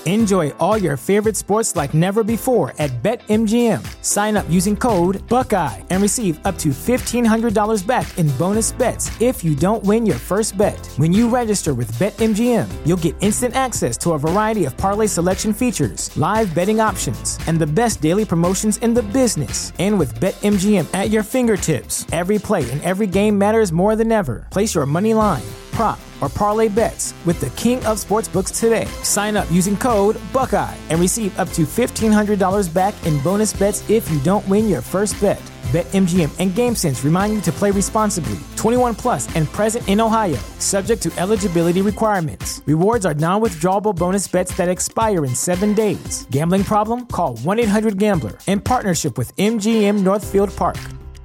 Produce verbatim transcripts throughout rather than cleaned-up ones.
Enjoy all your favorite sports like never before at BetMGM. Sign up using code Buckeye and receive up to fifteen hundred dollars back in bonus bets if you don't win your first bet. When you register with BetMGM, you'll get instant access to a variety of parlay selection features, live betting options, and the best daily promotions in the business. And with BetMGM at your fingertips, every play and every game matters more than ever. Place your money line, prop, or parlay bets with the king of sportsbooks today. Sign up using code Buckeye and receive up to fifteen hundred dollars back in bonus bets if you don't win your first bet. BetMGM and GameSense remind you to play responsibly. twenty-one plus and present in Ohio, subject to eligibility requirements. Rewards are non-withdrawable bonus bets that expire in seven days. Gambling problem? Call one eight hundred gambler in partnership with M G M Northfield Park.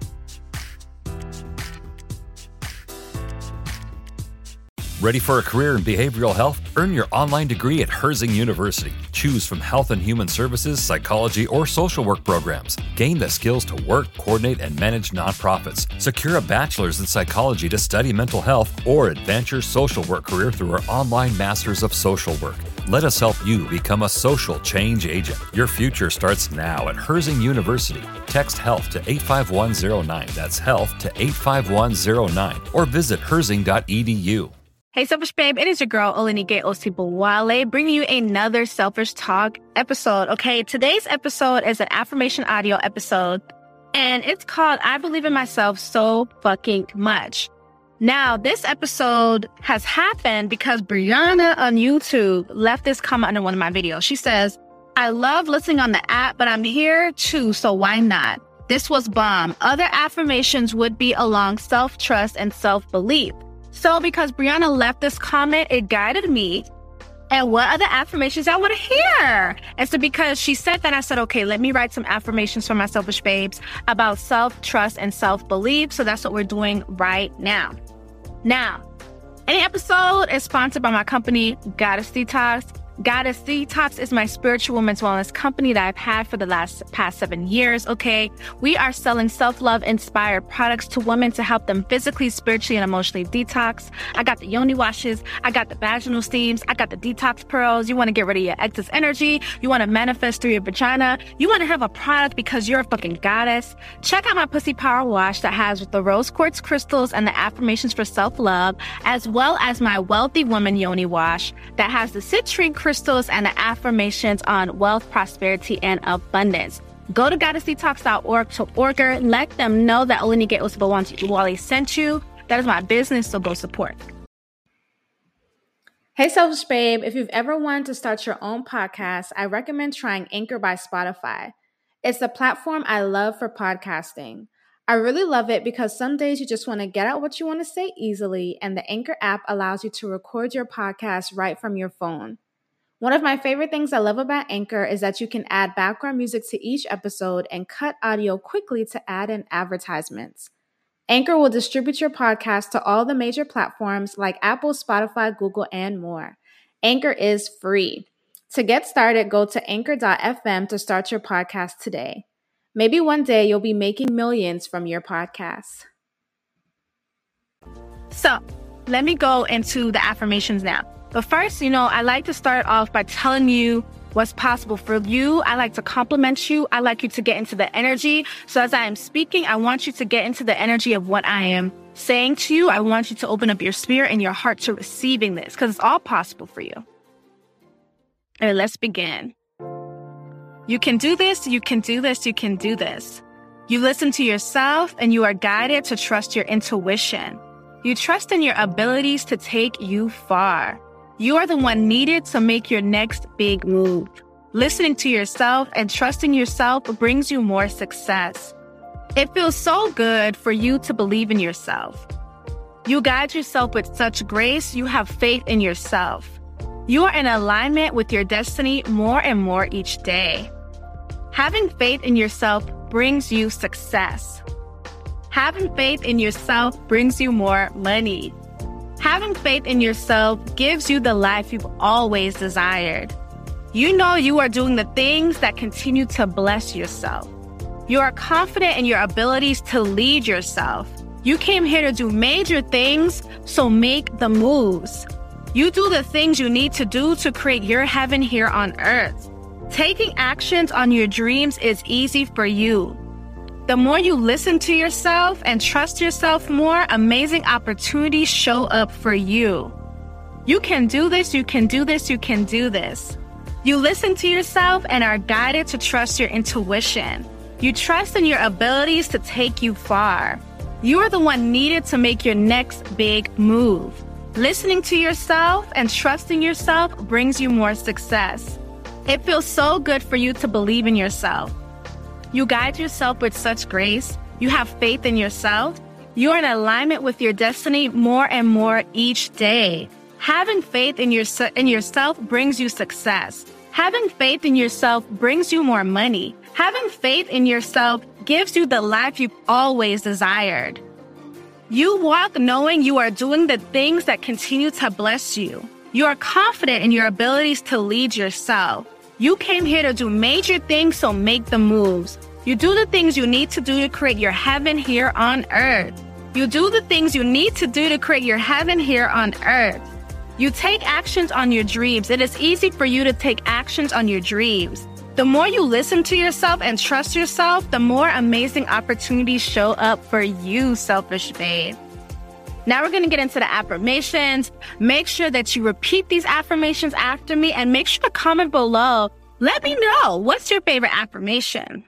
Ready for a career in behavioral health? Earn your online degree at Herzing University. Choose from health and human services, psychology, or social work programs. Gain the skills to work, coordinate, and manage nonprofits. Secure a bachelor's in psychology to study mental health or advance your social work career through our online Masters of Social Work. Let us help you become a social change agent. Your future starts now at Herzing University. Text HEALTH to eight five one zero nine. That's HEALTH to eight five one zero nine. Or visit herzing dot e d u. Hey, Selfish Babe, it is your girl, Olenike Osibowale, bringing you another Selfish Talk episode. Okay, today's episode is an affirmation audio episode, and it's called I Believe in Myself So Fucking Much. Now, this episode has happened because Brianna on YouTube left this comment under one of my videos. She says, I love listening on the app, but I'm here too, so why not? This was bomb. Other affirmations would be along self-trust and self-belief. So because Brianna left this comment, it guided me and what other affirmations I want to hear. And so because she said that, I said, okay, let me write some affirmations for my Selfish Babes about self-trust and self-belief. So that's what we're doing right now. Now, any episode is sponsored by my company, Goddess Detox. Goddess Detox is my spiritual women's wellness company that I've had for the last past seven years, okay? We are selling self-love inspired products to women to help them physically, spiritually, and emotionally detox. I got the yoni washes, I got the vaginal steams, I got the detox pearls. You want to get rid of your excess energy, you want to manifest through your vagina, you want to have a product because you're a fucking goddess. Check out my Pussy Power Wash that has the rose quartz crystals and the affirmations for self-love, as well as my Wealthy Woman Yoni Wash that has the citrine crystals crystals and the affirmations on wealth, prosperity, and abundance. Go to goddess detox dot org to order. Let them know that Olenike Osibowale sent you. That is my business, so go support. Hey, Selfish Babe. If you've ever wanted to start your own podcast, I recommend trying Anchor by Spotify. It's the platform I love for podcasting. I really love it because some days you just want to get out what you want to say easily, and the Anchor app allows you to record your podcast right from your phone. One of my favorite things I love about Anchor is that you can add background music to each episode and cut audio quickly to add in advertisements. Anchor will distribute your podcast to all the major platforms like Apple, Spotify, Google, and more. Anchor is free. To get started, go to anchor dot f m to start your podcast today. Maybe one day you'll be making millions from your podcast. So, let me go into the affirmations now. But first, you know, I like to start off by telling you what's possible for you. I like to compliment you. I like you to get into the energy. So as I am speaking, I want you to get into the energy of what I am saying to you. I want you to open up your spirit and your heart to receiving this because it's all possible for you. All right, let's begin. You can do this. You can do this. You can do this. You listen to yourself and you are guided to trust your intuition. You trust in your abilities to take you far. You are the one needed to make your next big move. Listening to yourself and trusting yourself brings you more success. It feels so good for you to believe in yourself. You guide yourself with such grace. You have faith in yourself. You are in alignment with your destiny more and more each day. Having faith in yourself brings you success. Having faith in yourself brings you more money. Having faith in yourself gives you the life you've always desired. You know you are doing the things that continue to bless yourself. You are confident in your abilities to lead yourself. You came here to do major things, so make the moves. You do the things you need to do to create your heaven here on earth. Taking actions on your dreams is easy for you. The more you listen to yourself and trust yourself more, amazing opportunities show up for you. You can do this, you can do this, you can do this. You listen to yourself and are guided to trust your intuition. You trust in your abilities to take you far. You are the one needed to make your next big move. Listening to yourself and trusting yourself brings you more success. It feels so good for you to believe in yourself. You guide yourself with such grace. You have faith in yourself. You are in alignment with your destiny more and more each day. Having faith in, your, in yourself brings you success. Having faith in yourself brings you more money. Having faith in yourself gives you the life you've always desired. You walk knowing you are doing the things that continue to bless you. You are confident in your abilities to lead yourself. You came here to do major things, so make the moves. You do the things you need to do to create your heaven here on earth. You do the things you need to do to create your heaven here on earth. You take actions on your dreams. It is easy for you to take actions on your dreams. The more you listen to yourself and trust yourself, the more amazing opportunities show up for you, selfish babe. Now we're going to get into the affirmations. Make sure that you repeat these affirmations after me and make sure to comment below. Let me know, what's your favorite affirmation?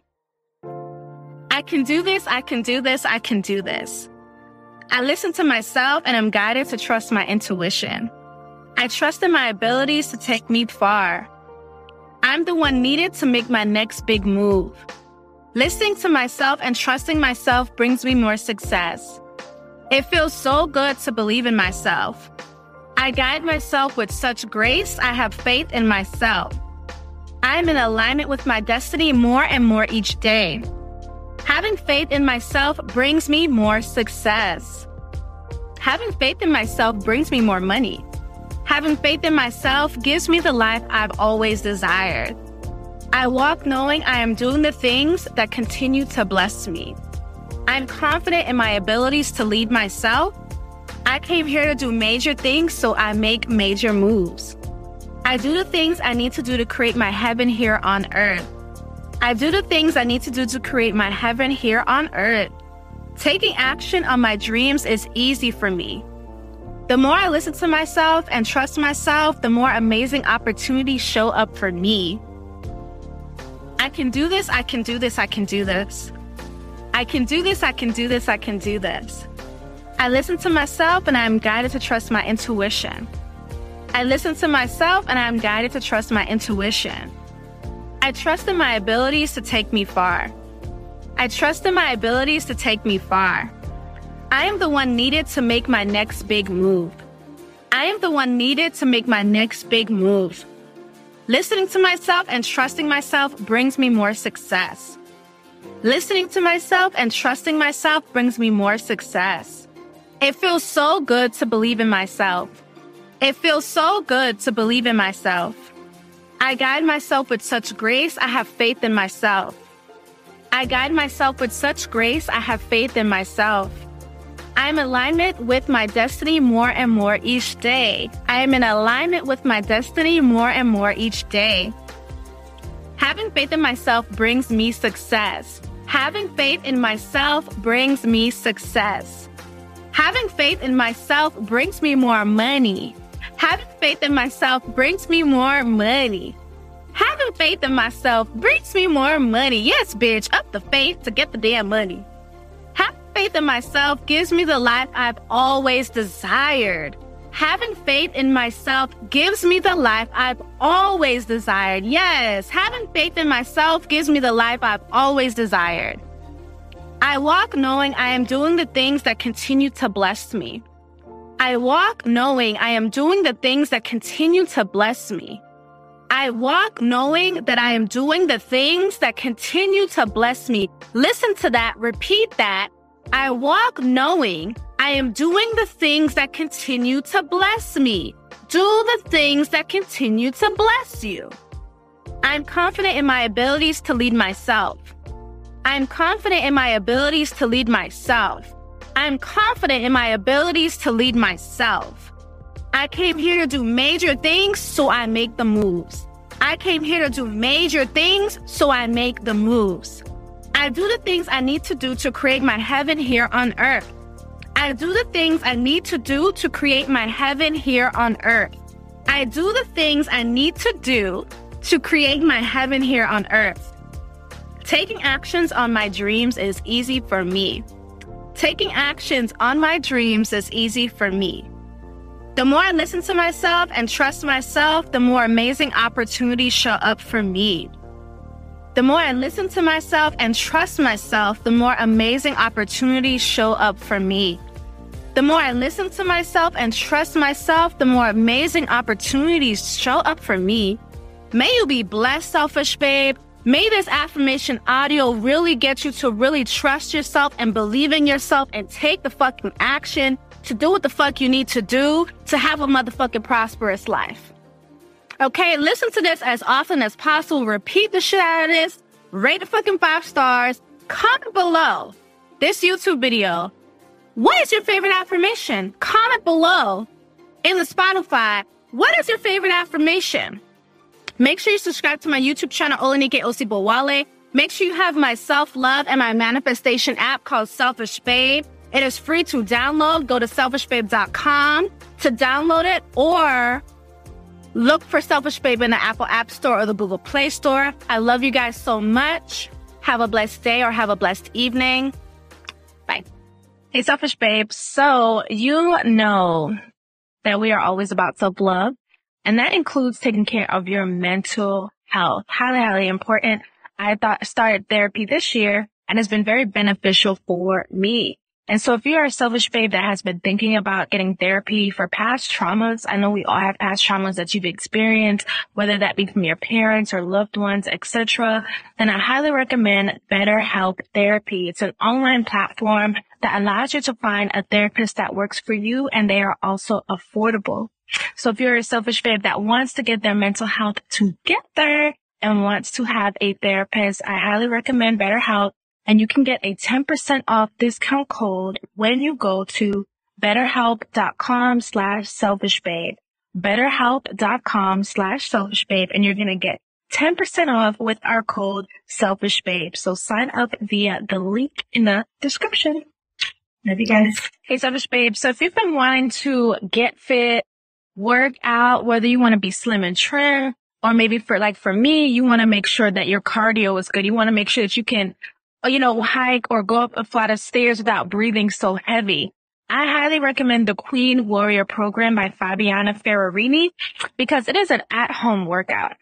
I can do this, I can do this, I can do this. I listen to myself and I'm guided to trust my intuition. I trust in my abilities to take me far. I'm the one needed to make my next big move. Listening to myself and trusting myself brings me more success. It feels so good to believe in myself. I guide myself with such grace. I have faith in myself. I am in alignment with my destiny more and more each day. Having faith in myself brings me more success. Having faith in myself brings me more money. Having faith in myself gives me the life I've always desired. I walk knowing I am doing the things that continue to bless me. I'm confident in my abilities to lead myself. I came here to do major things, so I make major moves. I do the things I need to do to create my heaven here on earth. I do the things I need to do to create my heaven here on earth. Taking action on my dreams is easy for me. The more I listen to myself and trust myself, the more amazing opportunities show up for me. I can do this, I can do this, I can do this. I can do this, I can do this, I can do this. I listen to myself and I am guided to trust my intuition. I listen to myself and I am guided to trust my intuition. I trust in my abilities to take me far. I trust in my abilities to take me far. I am the one needed to make my next big move. I am the one needed to make my next big move. Listening to myself and trusting myself brings me more success. Listening to myself and trusting myself brings me more success. It feels so good to believe in myself. It feels so good to believe in myself. I guide myself with such grace, I have faith in myself. I guide myself with such grace, I have faith in myself. I am in alignment with my destiny more and more each day. I am in alignment with my destiny more and more each day. Having faith in myself brings me success. Having faith in myself brings me success. Having faith in myself brings me more money. Having faith in myself brings me more money. Having faith in myself brings me more money. Yes, bitch, up the faith to get the damn money. Having faith in myself gives me the life I've always desired. Having faith in myself gives me the life I've always desired. Yes, having faith in myself gives me the life I've always desired. I walk knowing I am doing the things that continue to bless me. I walk knowing I am doing the things that continue to bless me. I walk knowing that I am doing the things that continue to bless me. Listen to that. Repeat that. I walk knowing I am doing the things that continue to bless me. Do the things that continue to bless you. I'm confident in my abilities to lead myself. I'm confident in my abilities to lead myself. I'm confident in my abilities to lead myself. I came here to do major things, so I make the moves. I came here to do major things, so I make the moves. I do the things I need to do to create my heaven here on earth. I do the things I need to do to create my heaven here on earth. I do the things I need to do to create my heaven here on earth. Taking actions on my dreams is easy for me. Taking actions on my dreams is easy for me. The more I listen to myself and trust myself, the more amazing opportunities show up for me. The more I listen to myself and trust myself, the more amazing opportunities show up for me. The more I listen to myself and trust myself, the more amazing opportunities show up for me. May you be blessed, selfish babe. May this affirmation audio really get you to really trust yourself and believe in yourself and take the fucking action to do what the fuck you need to do to have a motherfucking prosperous life. Okay, listen to this as often as possible. Repeat the shit out of this. Rate the fucking five stars. Comment below this YouTube video. What is your favorite affirmation? Comment below in the Spotify. What is your favorite affirmation? Make sure you subscribe to my YouTube channel, Olanike Osibowale. Make sure you have my self-love and my manifestation app called Selfish Babe. It is free to download. Go to selfish babe dot com to download it, or look for Selfish Babe in the Apple App Store or the Google Play Store. I love you guys so much. Have a blessed day or have a blessed evening. Bye. Hey, Selfish Babe. So you know that we are always about self-love, and that includes taking care of your mental health. Highly, highly important. I thought started therapy this year, and it's been very beneficial for me. And so if you're a selfish babe that has been thinking about getting therapy for past traumas, I know we all have past traumas that you've experienced, whether that be from your parents or loved ones, et cetera, then I highly recommend BetterHelp Therapy. It's an online platform that allows you to find a therapist that works for you, and they are also affordable. So if you're a selfish babe that wants to get their mental health together and wants to have a therapist, I highly recommend BetterHelp. And you can get a ten percent off discount code when you go to betterhelp.com slash selfishbabe. betterhelp.com slash selfishbabe. And you're going to get ten percent off with our code selfishbabe. So sign up via the link in the description. Love you guys. Hey, Selfish Babe. So if you've been wanting to get fit, work out, whether you want to be slim and trim, or maybe for like for me, you want to make sure that your cardio is good. You want to make sure that you can, you know, hike or go up a flight of stairs without breathing so heavy. I highly recommend the Queen Warrior Program by Fabiana Ferrarini because it is an at-home workout.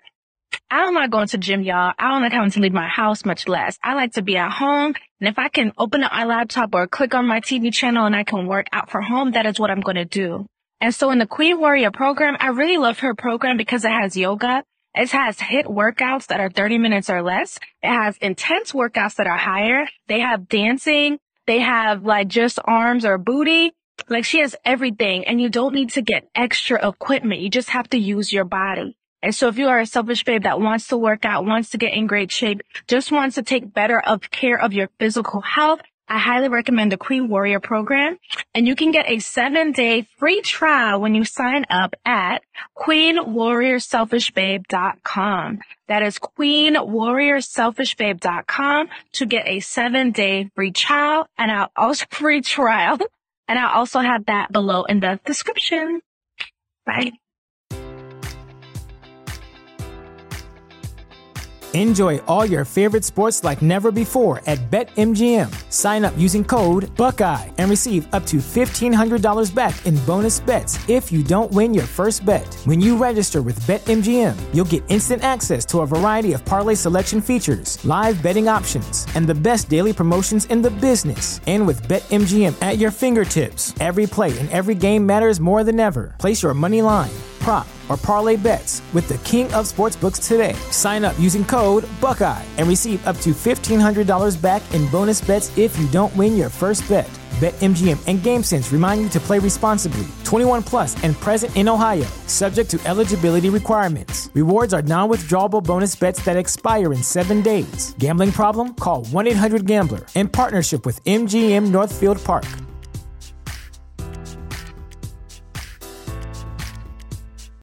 I don't like going to the gym, y'all. I don't like having to leave my house, much less. I like to be at home, and if I can open up my laptop or click on my T V channel and I can work out from home, that is what I'm going to do. And so in the Queen Warrior Program, I really love her program because it has yoga. It has HIIT workouts that are thirty minutes or less. It has intense workouts that are higher. They have dancing. They have like just arms or booty. Like she has everything, and you don't need to get extra equipment. You just have to use your body. And so if you are a selfish babe that wants to work out, wants to get in great shape, just wants to take better of care of your physical health, I highly recommend the Queen Warrior Program. And you can get a seven-day free trial when you sign up at queen warrior selfish babe dot com. That is queen warrior selfish babe dot com to get a seven-day free trial. And I'll also free trial. And I'll also have that below in the description. Bye. Enjoy all your favorite sports like never before at BetMGM. Sign up using code Buckeye and receive up to fifteen hundred dollars back in bonus bets if you don't win your first bet. When you register with BetMGM, you'll get instant access to a variety of parlay selection features, live betting options, and the best daily promotions in the business. And with BetMGM at your fingertips, every play and every game matters more than ever. Place your money line, prop, or parlay bets with the king of sportsbooks today. Sign up using code Buckeye and receive up to fifteen hundred dollars back in bonus bets if you don't win your first bet. BetMGM and GameSense remind you to play responsibly. twenty-one plus and present in Ohio, subject to eligibility requirements. Rewards are non-withdrawable bonus bets that expire in seven days. Gambling problem? Call one eight hundred gambler in partnership with M G M Northfield Park.